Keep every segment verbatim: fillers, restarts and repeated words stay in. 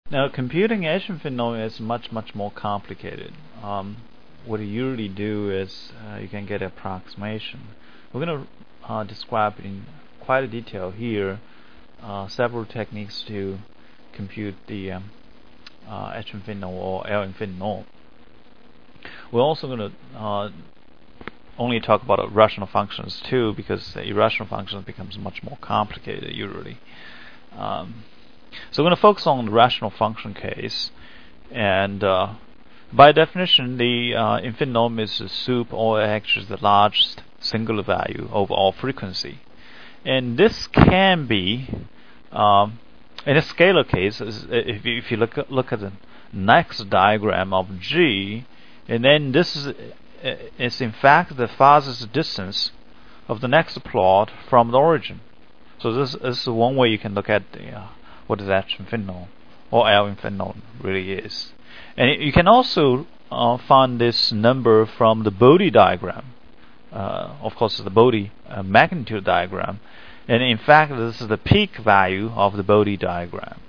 Now, computing H infinite norm is much much more complicated. Um, what you usually do is uh, you can get an approximation. We're going to uh, describe in quite a detail here uh, several techniques to compute the um, uh, H infinite norm or L infinite norm. We're also going to uh, only talk about irrational functions too, because the irrational functions becomes much more complicated usually. Um, so we're going to focus on the rational function case, and uh, by definition, the uh, infinite norm is a sup or actually the largest singular value over all frequency, and this can be um, in a scalar case. If you, if you look at, look at the next diagram of G, and then this is is in fact the farthest distance of the next plot from the origin. So this, this is one way you can look at the, uh, what the H infinite norm or L infinite norm really is. And it, you can also uh, find this number from the Bode diagram. Uh, of course, the Bode uh, magnitude diagram. And in fact, this is the peak value of the Bode diagram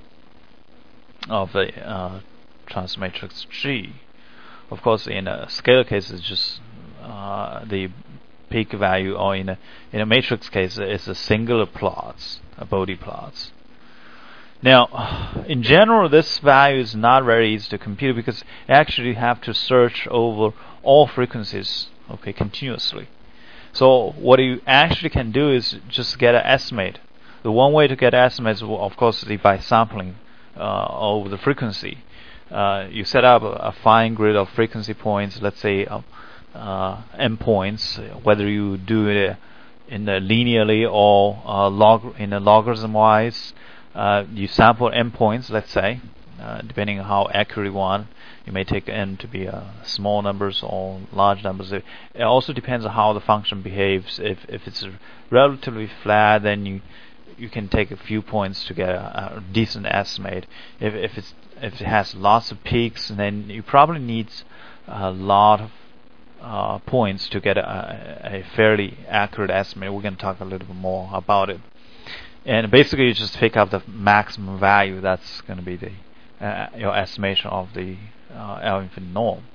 of the uh, transmatrix G. Of course, in a scalar case, it's just uh, the peak value, or in a in a matrix case, it's a singular plots, a Bode plots. Now, in general, this value is not very easy to compute because you actually have to search over all frequencies, okay, continuously. So what you actually can do is just get an estimate. The one way to get estimates, of course, is by sampling uh, over the frequency. Uh, you set up a, a fine grid of frequency points, let's say uh, uh, endpoints, whether you do it in the linearly or uh, log in a logarithm wise. Uh, you sample endpoints, let's say, uh, depending on how accurate you want. You may take n to be uh, small numbers or large numbers. It also depends on how the function behaves. If if it's relatively flat, then you you can take a few points to get a, a decent estimate. If if it's if it has lots of peaks, then you probably need a lot of uh, points to get a, a fairly accurate estimate. We're going to talk a little bit more about it. And basically, you just pick up the maximum value. That's going to be the uh, your estimation of the uh, L infinite norm.